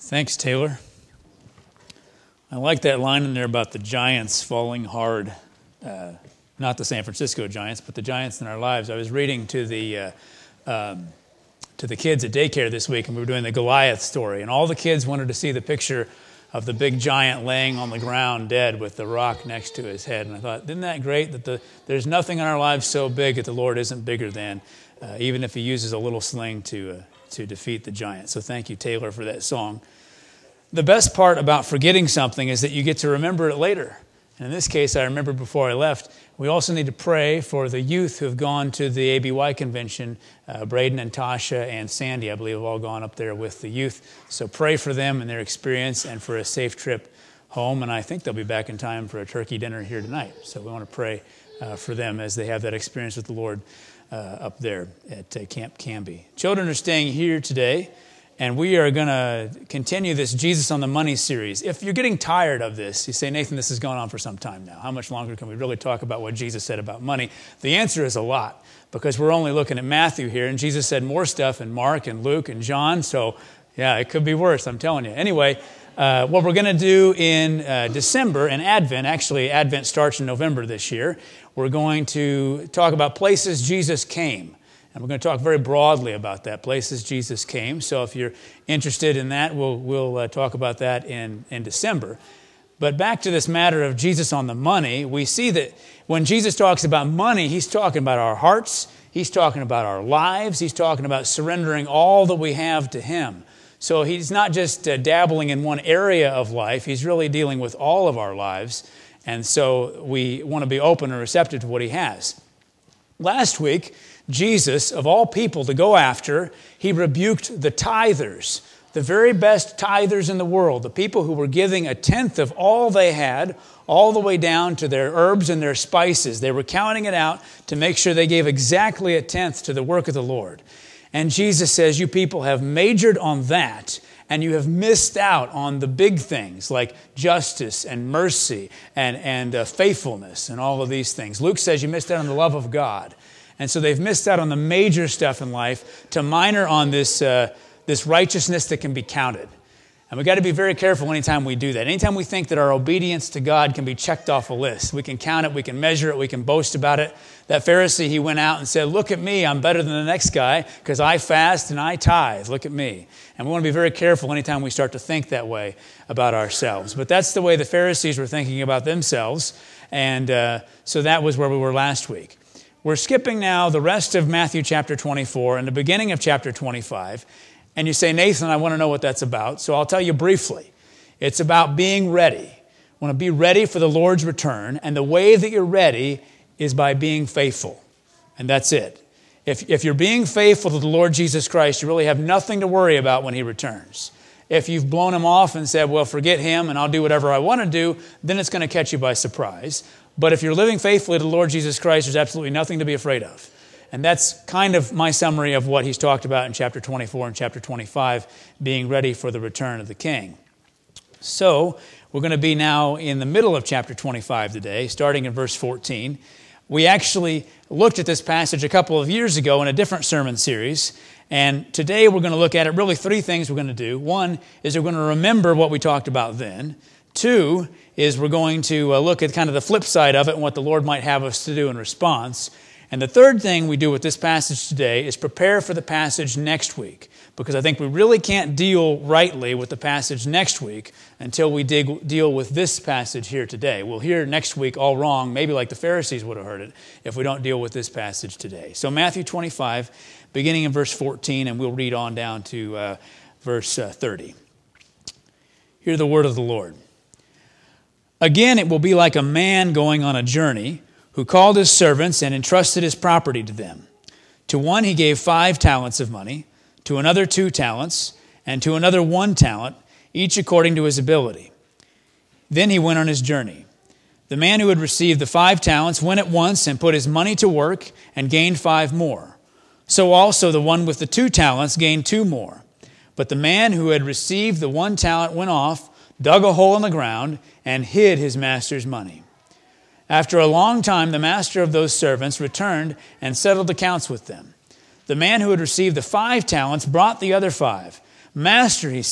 Thanks, Taylor. I like that line in there about the giants falling hard. Not the San Francisco Giants, but the giants in our lives. I was reading to the kids at daycare this week, and we were doing the Goliath story, and all the kids wanted to see the picture of the big giant laying on the ground dead with the rock next to his head. And I thought, isn't that great that there's nothing in our lives so big that the Lord isn't bigger than, even if he uses a little sling to defeat the giant. So thank you, Taylor, for that song. The best part about forgetting something is that you get to remember it later. And in this case, I remember before I left. We also need to pray for the youth who have gone to the ABY convention. Braden and Tasha and Sandy, I believe, have all gone up there with the youth. So pray for them and their experience and for a safe trip home. And I think they'll be back in time for a turkey dinner here tonight. So we want to pray for them as they have that experience with the Lord up there at Camp Canby. Children are staying here today. And we are going to continue this Jesus on the Money series. If you're getting tired of this, you say, Nathan, this has gone on for some time now. How much longer can we really talk about what Jesus said about money? The answer is a lot, because we're only looking at Matthew here, and Jesus said more stuff in Mark and Luke and John. So, yeah, it could be worse, I'm telling you. Anyway, what we're going to do in December and Advent, actually Advent starts in November this year, we're going to talk about places Jesus came. And we're going to talk very broadly about that, places Jesus came. So if you're interested in that, we'll talk about that in December. But back to this matter of Jesus on the money, we see that when Jesus talks about money, he's talking about our hearts, he's talking about our lives, he's talking about surrendering all that we have to him. So he's not just dabbling in one area of life, he's really dealing with all of our lives. And so we want to be open and receptive to what he has. Last week, Jesus, of all people to go after, he rebuked the tithers, the very best tithers in the world, the people who were giving a tenth of all they had, all the way down to their herbs and their spices. They were counting it out to make sure they gave exactly a tenth to the work of the Lord. And Jesus says, you people have majored on that, and you have missed out on the big things like justice and mercy and faithfulness and all of these things. Luke says you missed out on the love of God. And so they've missed out on the major stuff in life to minor on this righteousness that can be counted. And we've got to be very careful anytime we do that. Anytime we think that our obedience to God can be checked off a list. We can count it, we can measure it, we can boast about it. That Pharisee, he went out and said, look at me, I'm better than the next guy because I fast and I tithe. Look at me. And we want to be very careful anytime we start to think that way about ourselves. But that's the way the Pharisees were thinking about themselves. And so that was where we were last week. We're skipping now the rest of Matthew chapter 24 and the beginning of chapter 25. And you say, Nathan, I want to know what that's about. So I'll tell you briefly. It's about being ready. You want to be ready for the Lord's return. And the way that you're ready is by being faithful. And that's it. If you're being faithful to the Lord Jesus Christ, you really have nothing to worry about when he returns. If you've blown him off and said, well, forget him and I'll do whatever I want to do, then it's going to catch you by surprise. But if you're living faithfully to the Lord Jesus Christ, there's absolutely nothing to be afraid of. And that's kind of my summary of what he's talked about in chapter 24 and chapter 25, being ready for the return of the King. So we're going to be now in the middle of chapter 25 today, starting in verse 14. We actually looked at this passage a couple of years ago in a different sermon series. And today we're going to look at it. Really three things we're going to do. One is we're going to remember what we talked about then. Two is we're going to look at kind of the flip side of it and what the Lord might have us to do in response. And the third thing we do with this passage today is prepare for the passage next week, because I think we really can't deal rightly with the passage next week until we deal with this passage here today. We'll hear next week all wrong, maybe like the Pharisees would have heard it, if we don't deal with this passage today. So Matthew 25, beginning in verse 14, and we'll read on down to verse 30. Hear the word of the Lord. Again, it will be like a man going on a journey who called his servants and entrusted his property to them. To one he gave 5 talents of money, to another 2 talents, and to another 1 talent, each according to his ability. Then he went on his journey. The man who had received the 5 talents went at once and put his money to work and gained 5 more. So also the one with the 2 talents gained 2 more. But the man who had received the 1 talent went off, dug a hole in the ground, and hid his master's money. After a long time, the master of those servants returned and settled accounts with them. The man who had received the 5 talents brought the other 5. Master, he said,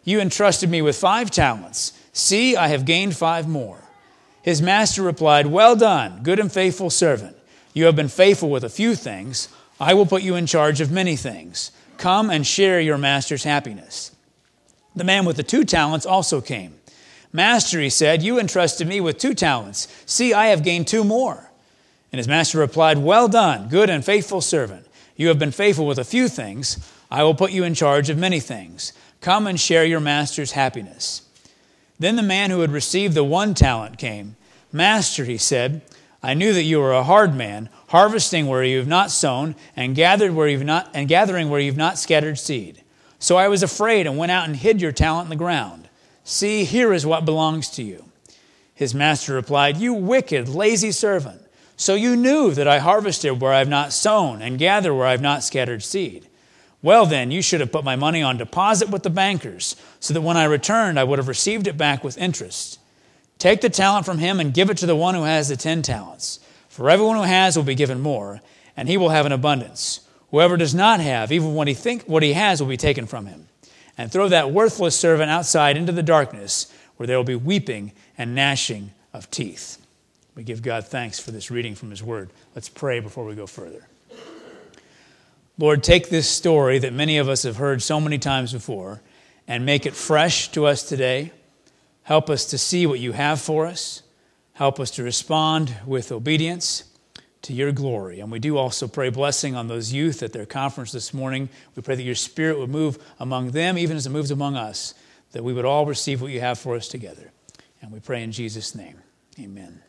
You entrusted me with 5 talents. See, I have gained 5 more. His master replied, Well done, good and faithful servant. You have been faithful with a few things. I will put you in charge of many things. Come and share your master's happiness. The man with the 2 talents also came. Master, he said, you entrusted me with 2 talents. See, I have gained 2 more. And his master replied, Well done, good and faithful servant. You have been faithful with a few things. I will put you in charge of many things. Come and share your master's happiness. Then the man who had received the 1 talent came. Master, he said, I knew that you were a hard man, harvesting where you have not sown, and gathering where you've not scattered seed. So I was afraid and went out and hid your talent in the ground. See, here is what belongs to you. His master replied, You wicked, lazy servant. So you knew that I harvested where I have not sown, and gathered where I have not scattered seed. Well then, you should have put my money on deposit with the bankers, so that when I returned, I would have received it back with interest. Take the talent from him and give it to the one who has the 10 talents. For everyone who has will be given more, and he will have an abundance. Whoever does not have, even what he has will be taken from him. And throw that worthless servant outside into the darkness, where there will be weeping and gnashing of teeth. We give God thanks for this reading from his word. Let's pray before we go further. Lord, take this story that many of us have heard so many times before and make it fresh to us today. Help us to see what you have for us. Help us to respond with obedience to your glory. And we do also pray blessing on those youth at their conference this morning. We pray that your Spirit would move among them, even as it moves among us, that we would all receive what you have for us together. And we pray in Jesus' name. Amen.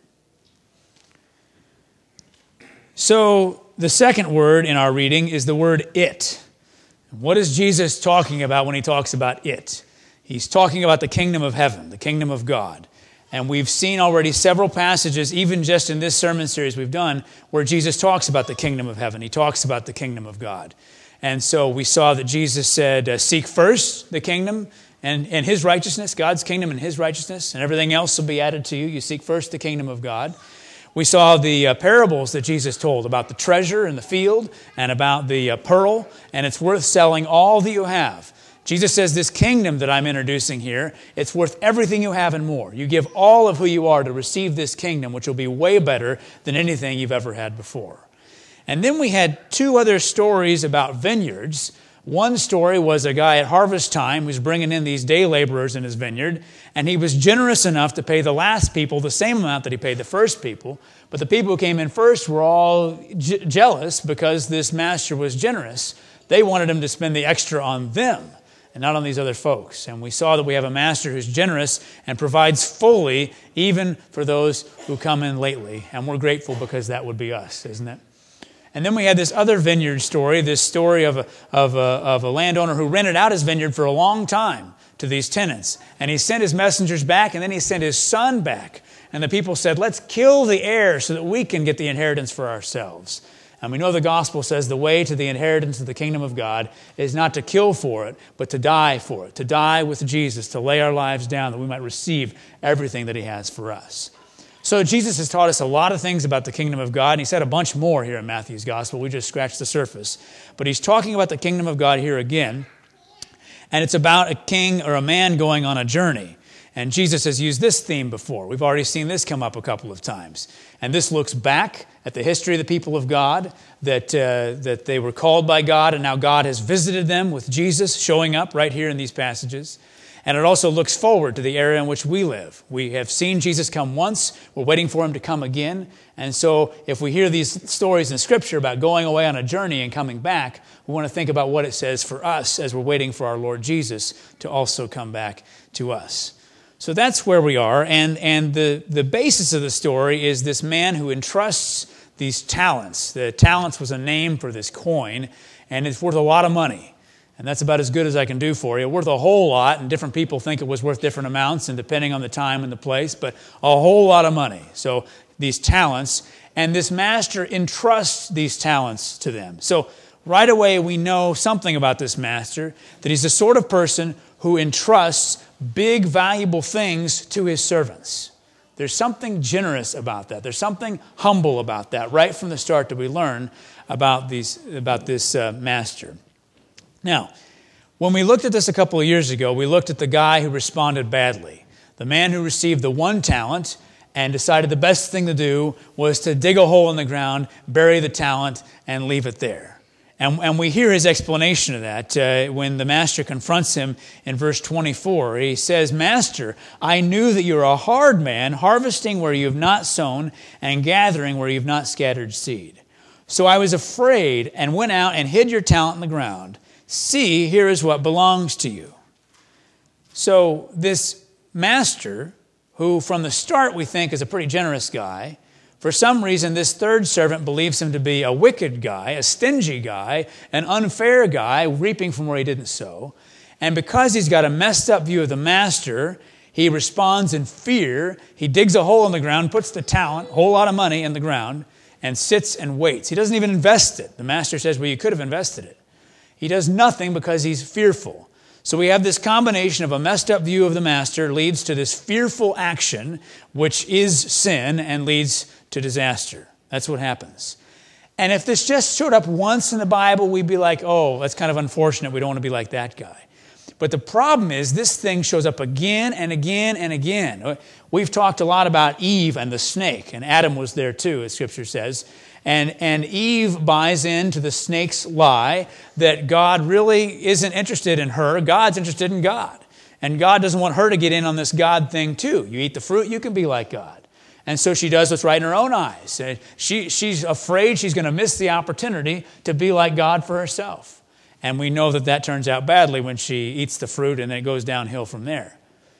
So the second word in our reading is the word it. What is Jesus talking about when he talks about it? He's talking about the kingdom of heaven, the kingdom of God. And we've seen already several passages, even just in this sermon series we've done, where Jesus talks about the kingdom of heaven. He talks about the kingdom of God. And so we saw that Jesus said, seek first the kingdom and his righteousness, God's kingdom and his righteousness, and everything else will be added to you. You seek first the kingdom of God. We saw the parables that Jesus told about the treasure in the field and about the pearl, and it's worth selling all that you have. Jesus says this kingdom that I'm introducing here, it's worth everything you have and more. You give all of who you are to receive this kingdom, which will be way better than anything you've ever had before. And then we had 2 other stories about vineyards. One story was a guy at harvest time who's bringing in these day laborers in his vineyard, and he was generous enough to pay the last people the same amount that he paid the first people. But the people who came in first were all jealous because this master was generous. They wanted him to spend the extra on them and not on these other folks. And we saw that we have a master who's generous and provides fully even for those who come in lately. And we're grateful because that would be us, isn't it? And then we had this other vineyard story, this story of a landowner who rented out his vineyard for a long time to these tenants. And he sent his messengers back, and then he sent his son back. And the people said, let's kill the heir so that we can get the inheritance for ourselves. And we know the gospel says the way to the inheritance of the kingdom of God is not to kill for it, but to die for it, to die with Jesus, to lay our lives down that we might receive everything that he has for us. So Jesus has taught us a lot of things about the kingdom of God, and he said a bunch more here in Matthew's gospel. We just scratched the surface. But he's talking about the kingdom of God here again, and it's about a king or a man going on a journey. And Jesus has used this theme before. We've already seen this come up a couple of times. And this looks back at the history of the people of God, that they were called by God, and now God has visited them with Jesus showing up right here in these passages. And it also looks forward to the era in which we live. We have seen Jesus come once. We're waiting for him to come again. And so if we hear these stories in Scripture about going away on a journey and coming back, we want to think about what it says for us as we're waiting for our Lord Jesus to also come back to us. So that's where we are. And the basis of the story is this man who entrusts these talents. The talents was a name for this coin, and it's worth a lot of money. And that's about as good as I can do for you. Worth a whole lot, and different people think it was worth different amounts, and depending on the time and the place, but a whole lot of money. So these talents, and this master entrusts these talents to them. So right away we know something about this master, that he's the sort of person who entrusts big, valuable things to his servants. There's something generous about that. There's something humble about that. Right from the start that we learn about this master. Now, When we looked at this a couple of years ago, we looked at the guy who responded badly, the man who received the 1 talent and decided the best thing to do was to dig a hole in the ground, bury the talent, and leave it there. And we hear his explanation of that when the master confronts him in verse 24. He says, "Master, I knew that you are a hard man, harvesting where you have not sown and gathering where you have not scattered seed. So I was afraid and went out and hid your talent in the ground. See, here is what belongs to you." So this master, who from the start we think is a pretty generous guy, for some reason, this third servant believes him to be a wicked guy, a stingy guy, an unfair guy, reaping from where he didn't sow. And because he's got a messed up view of the master, he responds in fear. He digs a hole in the ground, puts the talent, a whole lot of money in the ground, and sits and waits. He doesn't even invest it. The master says, well, you could have invested it. He does nothing because he's fearful. So we have this combination of a messed up view of the master leads to this fearful action, which is sin and leads to disaster. That's what happens. And if this just showed up once in the Bible, we'd be like, oh, that's kind of unfortunate. We don't want to be like that guy. But the problem is this thing shows up again and again and again. We've talked a lot about Eve and the snake, and Adam was there too, as Scripture says. And Eve buys into the snake's lie that God really isn't interested in her. God's interested in God. And God doesn't want her to get in on this God thing too. You eat the fruit, you can be like God. And so she does what's right in her own eyes. She's afraid she's going to miss the opportunity to be like God for herself. And we know that that turns out badly when she eats the fruit and then it goes downhill from there.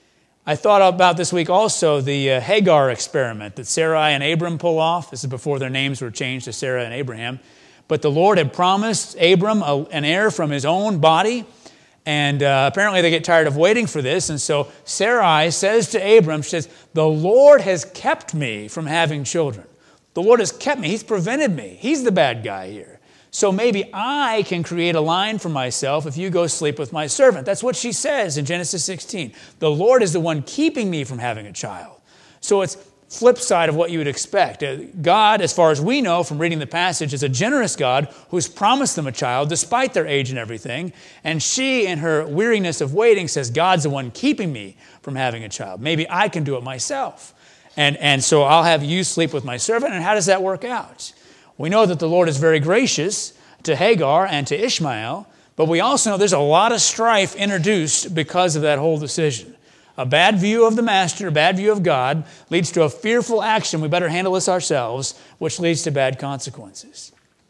I thought about this week also the Hagar experiment that Sarai and Abram pull off. This is before their names were changed to Sarah and Abraham. But the Lord had promised Abram an heir from his own body. And apparently they get tired of waiting for this. And so Sarai says to Abram, she says, "The Lord has kept me from having children. The Lord has kept me. He's prevented me. He's the bad guy here. So maybe I can create a line for myself if you go sleep with my servant." That's what she says in Genesis 16. The Lord is the one keeping me from having a child. So it's flip side of what you would expect. God, as far as we know from reading the passage, is a generous God who's promised them a child despite their age and everything. And she, in her weariness of waiting, says, God's the one keeping me from having a child. Maybe I can do it myself. And so I'll have you sleep with my servant. And how does that work out? We know that the Lord is very gracious to Hagar and to Ishmael, but we also know there's a lot of strife introduced because of that whole decision. A bad view of the master, a bad view of God, leads to a fearful action. We better handle this ourselves, which leads to bad consequences.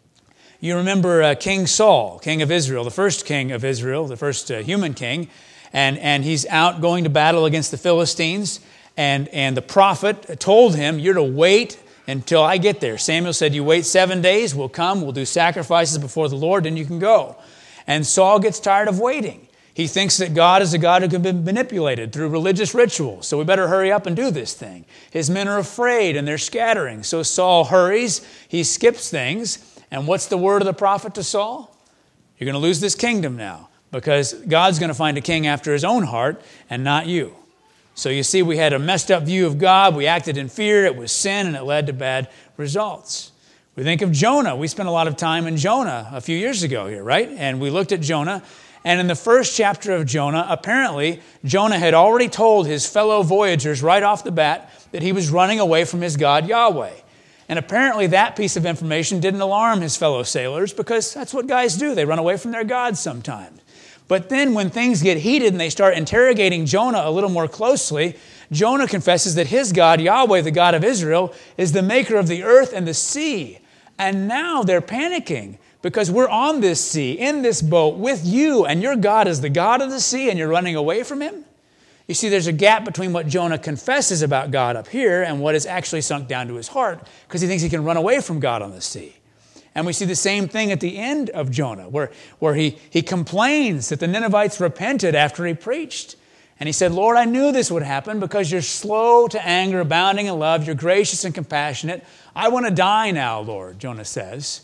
You remember King Saul, king of Israel, the first king of Israel, the first human king, and he's out going to battle against the Philistines, and the prophet told him, "You're to wait until I get there." Samuel said, "You wait 7 days, we'll come, we'll do sacrifices before the Lord, then you can go." And Saul gets tired of waiting. He thinks that God is a God who can be manipulated through religious rituals. So we better hurry up and do this thing. His men are afraid and they're scattering. So Saul hurries. He skips things. And what's the word of the prophet to Saul? You're going to lose this kingdom now because God's going to find a king after his own heart and not you. So you see, we had a messed up view of God. We acted in fear. It was sin and it led to bad results. We think of Jonah. We spent a lot of time in Jonah a few years ago here, right? And we looked at Jonah. And in the first chapter of Jonah, apparently, Jonah had already told his fellow voyagers right off the bat that he was running away from his God, Yahweh. And apparently that piece of information didn't alarm his fellow sailors because that's what guys do. They run away from their gods sometimes. But then when things get heated and they start interrogating Jonah a little more closely, Jonah confesses that his God, Yahweh, the God of Israel, is the maker of the earth and the sea. And now they're panicking. Because we're on this sea, in this boat, with you, and your God is the God of the sea, and you're running away from him? You see, there's a gap between what Jonah confesses about God up here and what is actually sunk down to his heart, because he thinks he can run away from God on the sea. And we see the same thing at the end of Jonah, where he complains that the Ninevites repented after he preached. And he said, "Lord, I knew this would happen because you're slow to anger, abounding in love, you're gracious and compassionate. I want to die now, Lord," Jonah says.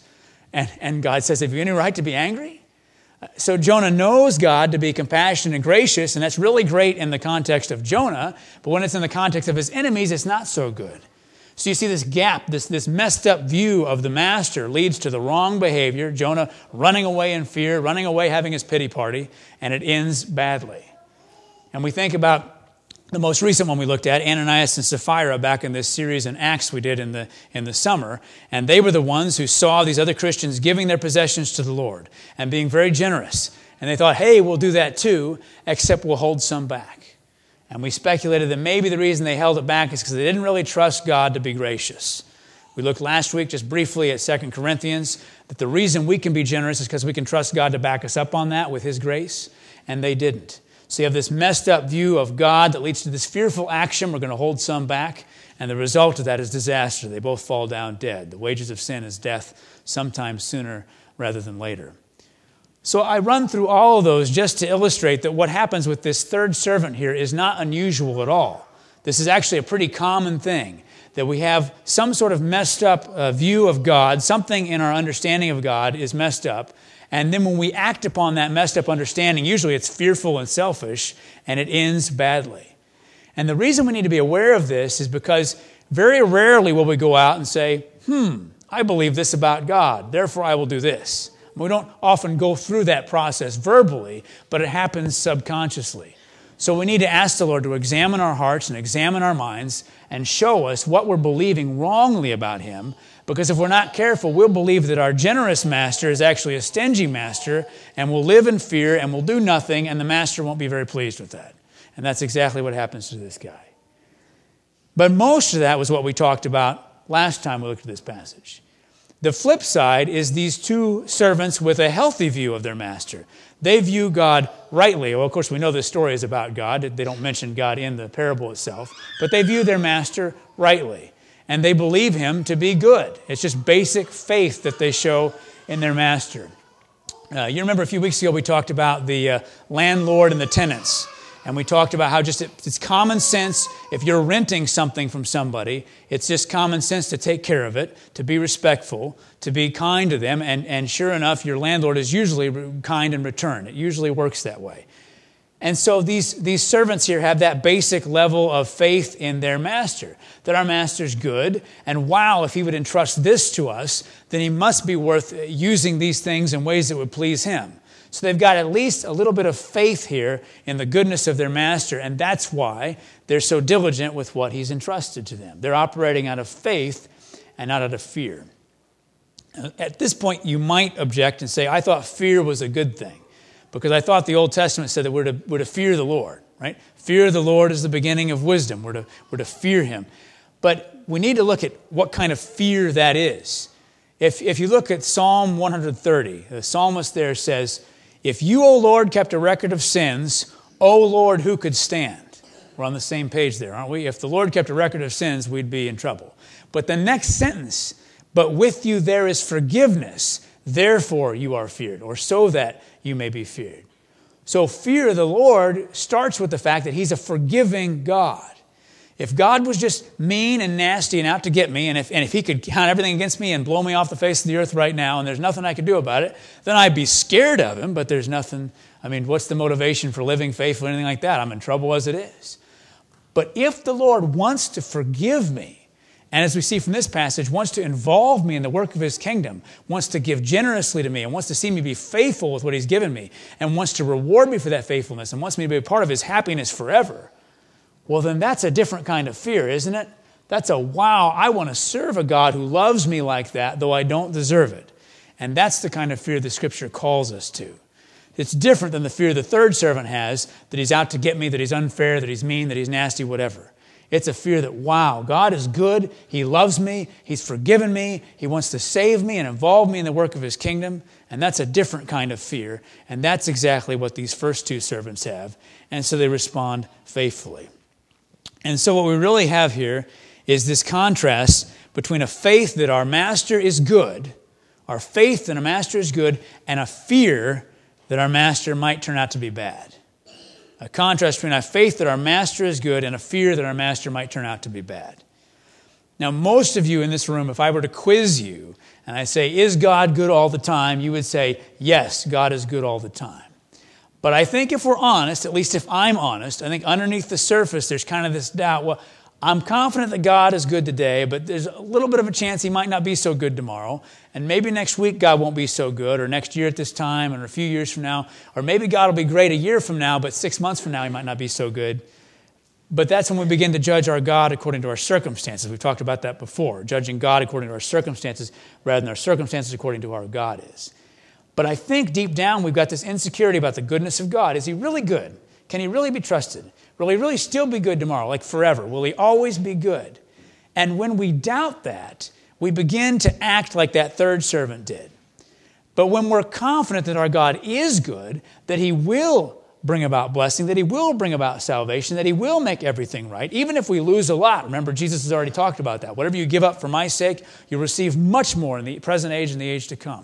And God says, "Have you any right to be angry?" So Jonah knows God to be compassionate and gracious, and that's really great in the context of Jonah, but when it's in the context of his enemies, it's not so good. So you see this gap, this messed up view of the master leads to the wrong behavior, Jonah running away in fear, running away having his pity party, and it ends badly. And we think about the most recent one we looked at, Ananias and Sapphira, back in this series in Acts we did in the summer. And they were the ones who saw these other Christians giving their possessions to the Lord and being very generous. And they thought, hey, we'll do that too, except we'll hold some back. And we speculated that maybe the reason they held it back is because they didn't really trust God to be gracious. We looked last week just briefly at 2 Corinthians, that the reason we can be generous is because we can trust God to back us up on that with His grace, and they didn't. So you have this messed up view of God that leads to this fearful action. We're going to hold some back. And the result of that is disaster. They both fall down dead. The wages of sin is death, sometimes sooner rather than later. So I run through all of those just to illustrate that what happens with this third servant here is not unusual at all. This is actually a pretty common thing, that we have some sort of messed up view of God. Something in our understanding of God is messed up. And then when we act upon that messed up understanding, usually it's fearful and selfish, and it ends badly. And the reason we need to be aware of this is because very rarely will we go out and say, I believe this about God, therefore I will do this. We don't often go through that process verbally, but it happens subconsciously. So we need to ask the Lord to examine our hearts and examine our minds and show us what we're believing wrongly about Him. Because if we're not careful, we'll believe that our generous master is actually a stingy master, and we'll live in fear and we'll do nothing, and the master won't be very pleased with that. And that's exactly what happens to this guy. But most of that was what we talked about last time we looked at this passage. The flip side is these two servants with a healthy view of their master. They view God rightly. Well, of course, we know this story is about God. They don't mention God in the parable itself. But they view their master rightly. And they believe Him to be good. It's just basic faith that they show in their master. You remember a few weeks ago we talked about the landlord and the tenants. And we talked about how just it's common sense. If you're renting something from somebody, it's just common sense to take care of it, to be respectful, to be kind to them. And sure enough, your landlord is usually kind in return. It usually works that way. And so these servants here have that basic level of faith in their master, that our master's good, and wow, if he would entrust this to us, then he must be worth using these things in ways that would please him. So they've got at least a little bit of faith here in the goodness of their master, and that's why they're so diligent with what he's entrusted to them. They're operating out of faith and not out of fear. At this point, you might object and say, I thought fear was a good thing. Because I thought the Old Testament said that we're to fear the Lord, right? Fear of the Lord is the beginning of wisdom. We're to fear Him. But we need to look at what kind of fear that is. If you look at Psalm 130, the psalmist there says, if you, O Lord, kept a record of sins, O Lord, who could stand? We're on the same page there, aren't we? If the Lord kept a record of sins, we'd be in trouble. But the next sentence, but with you there is forgiveness, therefore you are feared, or so that you may be feared. So fear of the Lord starts with the fact that He's a forgiving God. If God was just mean and nasty and out to get me, and if He could count everything against me and blow me off the face of the earth right now, and there's nothing I could do about it, then I'd be scared of Him, but there's nothing. I mean, what's the motivation for living faithfully or anything like that? I'm in trouble as it is. But if the Lord wants to forgive me, and as we see from this passage, wants to involve me in the work of His kingdom, wants to give generously to me, and wants to see me be faithful with what He's given me, and wants to reward me for that faithfulness, and wants me to be a part of His happiness forever, well, then that's a different kind of fear, isn't it? That's a, wow, I want to serve a God who loves me like that, though I don't deserve it. And that's the kind of fear the Scripture calls us to. It's different than the fear the third servant has, that he's out to get me, that he's unfair, that he's mean, that he's nasty, whatever. It's a fear that, wow, God is good. He loves me. He's forgiven me. He wants to save me and involve me in the work of His kingdom. And that's a different kind of fear. And that's exactly what these first two servants have. And so they respond faithfully. And so what we really have here is this contrast between a faith that our master is good, our faith that our master is good, and a fear that our master might turn out to be bad. A contrast between a faith that our master is good and a fear that our master might turn out to be bad. Now, most of you in this room, if I were to quiz you and I say, is God good all the time? You would say, yes, God is good all the time. But I think if we're honest, at least if I'm honest, I think underneath the surface there's kind of this doubt, well, I'm confident that God is good today, but there's a little bit of a chance he might not be so good tomorrow. And maybe next week God won't be so good, or next year at this time, or a few years from now. Or maybe God will be great a year from now, but 6 months from now he might not be so good. But that's when we begin to judge our God according to our circumstances. We've talked about that before, judging God according to our circumstances rather than our circumstances according to who our God is. But I think deep down we've got this insecurity about the goodness of God. Is he really good? Can he really be trusted? Will he really still be good tomorrow, like forever? Will he always be good? And when we doubt that, we begin to act like that third servant did. But when we're confident that our God is good, that he will bring about blessing, that he will bring about salvation, that he will make everything right, even if we lose a lot. Remember, Jesus has already talked about that. Whatever you give up for my sake, you'll receive much more in the present age and the age to come.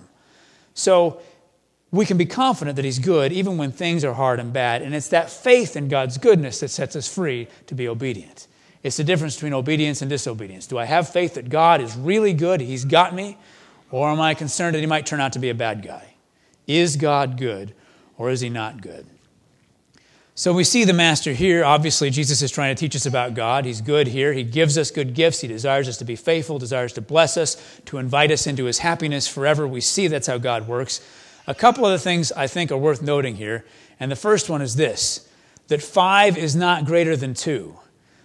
So we can be confident that he's good even when things are hard and bad. And it's that faith in God's goodness that sets us free to be obedient. It's the difference between obedience and disobedience. Do I have faith that God is really good, he's got me, or am I concerned that he might turn out to be a bad guy? Is God good, or is he not good? So we see the master here. Obviously, Jesus is trying to teach us about God. He's good here. He gives us good gifts. He desires us to be faithful, desires to bless us, to invite us into his happiness forever. We see that's how God works. A couple of the things I think are worth noting here, and the first one is this, that 5 is not greater than 2.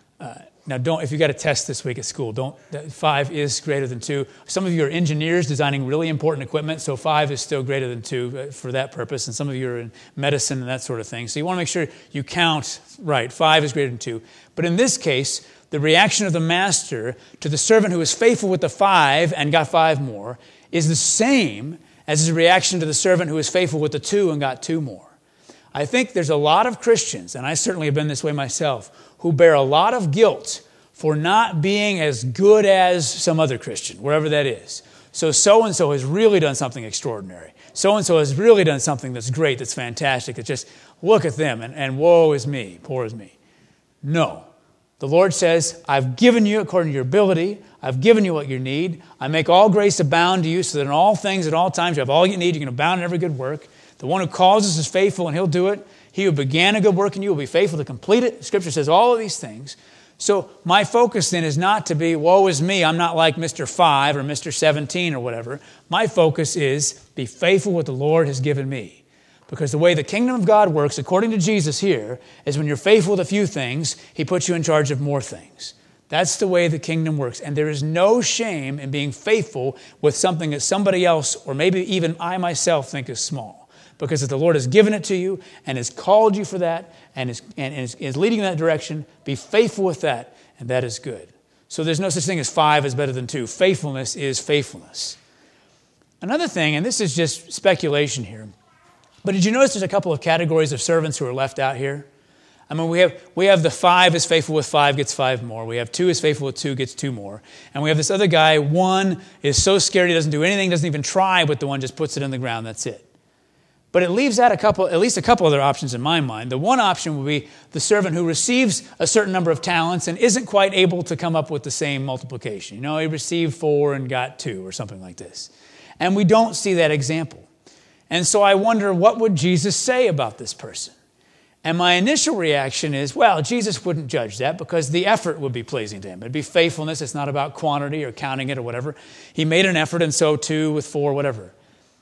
Now, if you got a test this week at school, 5 is greater than 2. Some of you are engineers designing really important equipment, so 5 is still greater than 2 for that purpose, and some of you are in medicine and that sort of thing. So you want to make sure you count right. 5 is greater than 2. But in this case, the reaction of the master to the servant who was faithful with the 5 and got 5 more is the same as his reaction to the servant who was faithful with the 2 and got 2 more. I think there's a lot of Christians, and I certainly have been this way myself, who bear a lot of guilt for not being as good as some other Christian, wherever that is. So-and-so has really done something extraordinary. So-and-so has really done something that's great, that's fantastic. It's just, look at them, and woe is me, poor is me. No. The Lord says, I've given you according to your ability. I've given you what you need. I make all grace abound to you so that in all things, at all times, you have all you need. You can abound in every good work. The one who calls us is faithful, and he'll do it. He who began a good work in you will be faithful to complete it. Scripture says all of these things. So my focus then is not to be, woe is me, I'm not like Mr. 5 or Mr. 17 or whatever. My focus is be faithful what the Lord has given me. Because the way the kingdom of God works, according to Jesus here, is when you're faithful with a few things, he puts you in charge of more things. That's the way the kingdom works. And there is no shame in being faithful with something that somebody else, or maybe even I myself, think is small. Because if the Lord has given it to you and has called you for that and is leading in that direction, be faithful with that, and that is good. So there's no such thing as 5 is better than 2. Faithfulness is faithfulness. Another thing, and this is just speculation here, but did you notice there's a couple of categories of servants who are left out here? I mean, we have the 5 is faithful with 5 gets 5 more. We have 2 is faithful with 2 gets 2 more. And we have this other guy, 1 is so scared he doesn't do anything, doesn't even try, but the 1 just puts it in the ground, that's it. But it leaves out at least a couple other options in my mind. The one option would be the servant who receives a certain number of talents and isn't quite able to come up with the same multiplication. You know, he received 4 and got 2 or something like this. And we don't see that example. And so I wonder, what would Jesus say about this person? And my initial reaction is, well, Jesus wouldn't judge that because the effort would be pleasing to him. It'd be faithfulness. It's not about quantity or counting it or whatever. He made an effort, and so 2 with 4, whatever.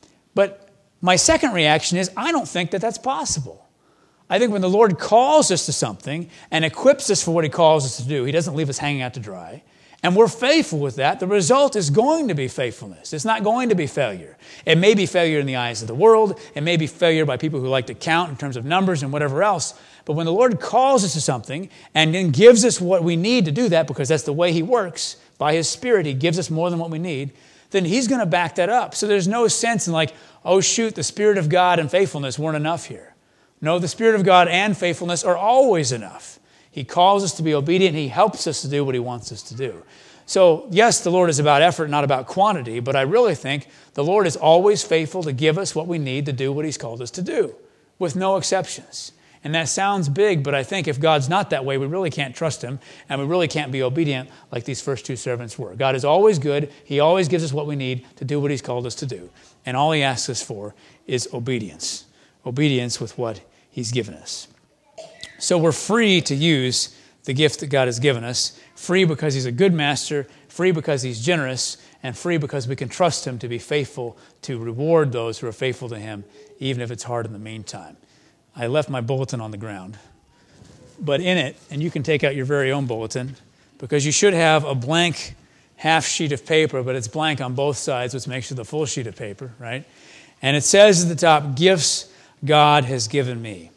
But my second reaction is, I don't think that that's possible. I think when the Lord calls us to something and equips us for what he calls us to do, he doesn't leave us hanging out to dry, and we're faithful with that, the result is going to be faithfulness. It's not going to be failure. It may be failure in the eyes of the world. It may be failure by people who like to count in terms of numbers and whatever else. But when the Lord calls us to something and then gives us what we need to do that, because that's the way he works, by his Spirit, he gives us more than what we need, then he's going to back that up. So there's no sense in like, oh shoot, the Spirit of God and faithfulness weren't enough here. No, the Spirit of God and faithfulness are always enough. He calls us to be obedient. He helps us to do what he wants us to do. So yes, the Lord is about effort, not about quantity, but I really think the Lord is always faithful to give us what we need to do what he's called us to do, with no exceptions. And that sounds big, but I think if God's not that way, we really can't trust him, and we really can't be obedient like these first 2 servants were. God is always good. He always gives us what we need to do what he's called us to do. And all he asks us for is obedience. Obedience with what he's given us. So we're free to use the gift that God has given us. Free because he's a good master, free because he's generous, and free because we can trust him to be faithful to reward those who are faithful to him, even if it's hard in the meantime. I left my bulletin on the ground. But in it, and you can take out your very own bulletin, because you should have a blank half sheet of paper, but it's blank on both sides, which makes it the full sheet of paper, right? And it says at the top, gifts God has given me.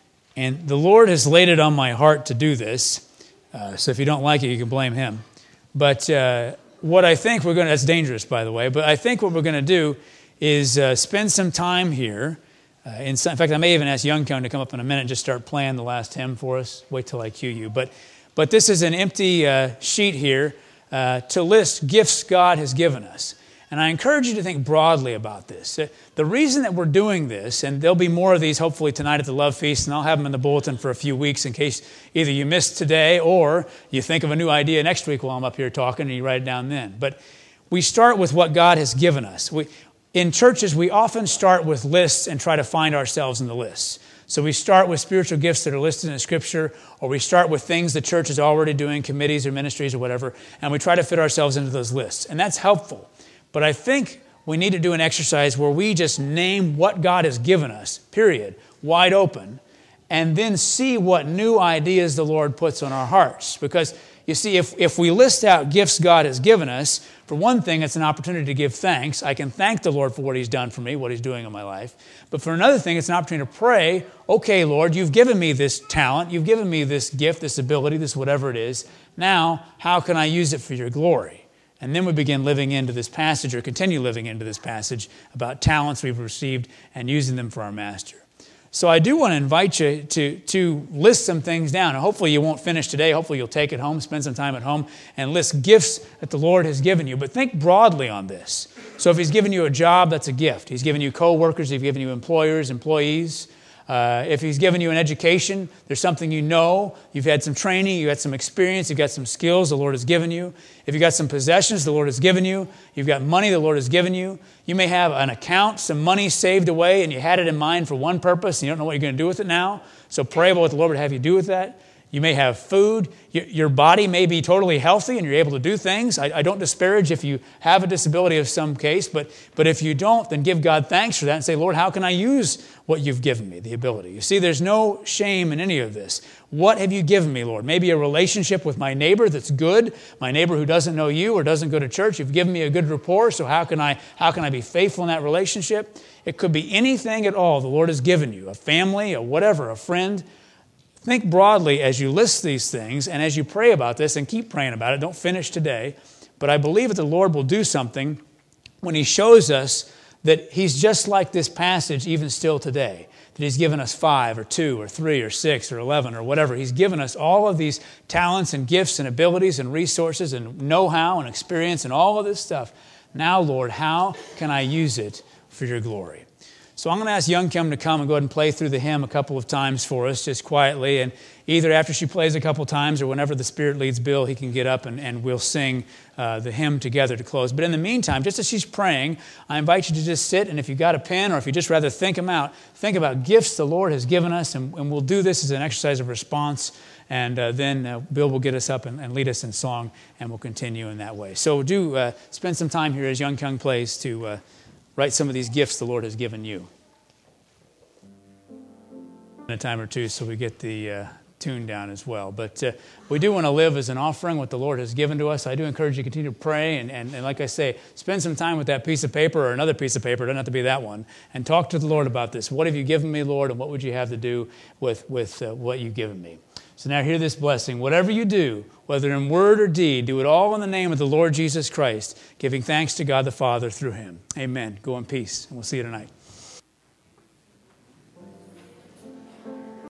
And the Lord has laid it on my heart to do this. So if you don't like it, you can blame him. But what I think we're going to, that's dangerous, by the way, but I think what we're going to do is spend some time here. In fact, I may even ask Young Kung to come up in a minute and just start playing the last hymn for us. Wait till I cue you. But this is an empty sheet here to list gifts God has given us. And I encourage you to think broadly about this. The reason that we're doing this, and there'll be more of these hopefully tonight at the Love Feast, and I'll have them in the bulletin for a few weeks in case either you missed today or you think of a new idea next week while I'm up here talking and you write it down then. But we start with what God has given us. In churches, we often start with lists and try to find ourselves in the lists. So we start with spiritual gifts that are listed in Scripture, or we start with things the church is already doing, committees or ministries or whatever, and we try to fit ourselves into those lists. And that's helpful. But I think we need to do an exercise where we just name what God has given us, period, wide open, and then see what new ideas the Lord puts on our hearts. Because, you see, if we list out gifts God has given us, for one thing, it's an opportunity to give thanks. I can thank the Lord for what he's done for me, what he's doing in my life. But for another thing, it's an opportunity to pray, okay, Lord, you've given me this talent, you've given me this gift, this ability, this whatever it is. Now, how can I use it for your glory? And then we begin living into this passage, or continue living into this passage about talents we've received and using them for our master. So I do want to invite you to list some things down. And hopefully you won't finish today. Hopefully you'll take it home, spend some time at home, and list gifts that the Lord has given you. But think broadly on this. So if he's given you a job, that's a gift. He's given you co-workers. He's given you employers, employees. If he's given you an education, there's something you know, you've had some training, you've had some experience, you've got some skills the Lord has given you. If you've got some possessions the Lord has given you, you've got money the Lord has given you. You may have an account, some money saved away, and you had it in mind for one purpose, and you don't know what you're going to do with it now. So pray about what the Lord would have you do with that. You may have food. Your body may be totally healthy and you're able to do things. I don't disparage if you have a disability of some case, but if you don't, then give God thanks for that and say, Lord, how can I use what you've given me, the ability? You see, there's no shame in any of this. What have you given me, Lord? Maybe a relationship with my neighbor that's good, my neighbor who doesn't know you or doesn't go to church. You've given me a good rapport, so how can I be faithful in that relationship? It could be anything at all the Lord has given you, a family, a whatever, a friend. Think broadly as you list these things and as you pray about this, and keep praying about it. Don't finish today. But I believe that the Lord will do something when he shows us that he's just like this passage even still today. That he's given us 5 or 2 or 3 or 6 or 11 or whatever. He's given us all of these talents and gifts and abilities and resources and know-how and experience and all of this stuff. Now, Lord, how can I use it for your glory? So I'm going to ask Young Kim to come and go ahead and play through the hymn a couple of times for us, just quietly. And either after she plays a couple times or whenever the Spirit leads Bill, he can get up and we'll sing the hymn together to close. But in the meantime, just as she's praying, I invite you to just sit, and if you've got a pen or if you just rather think about gifts the Lord has given us, and we'll do this as an exercise of response. And then Bill will get us up and lead us in song, and we'll continue in that way. So do spend some time here as Young Kung plays to write some of these gifts the Lord has given you. In a time or two so we get the tune down as well. But we do want to live as an offering what the Lord has given to us. I do encourage you to continue to pray and like I say, spend some time with that piece of paper or another piece of paper, it doesn't have to be that one, and talk to the Lord about this. What have you given me, Lord, and what would you have to do with what you've given me? So now hear this blessing. Whatever you do, whether in word or deed, do it all in the name of the Lord Jesus Christ, giving thanks to God the Father through him. Amen. Go in peace, and we'll see you tonight.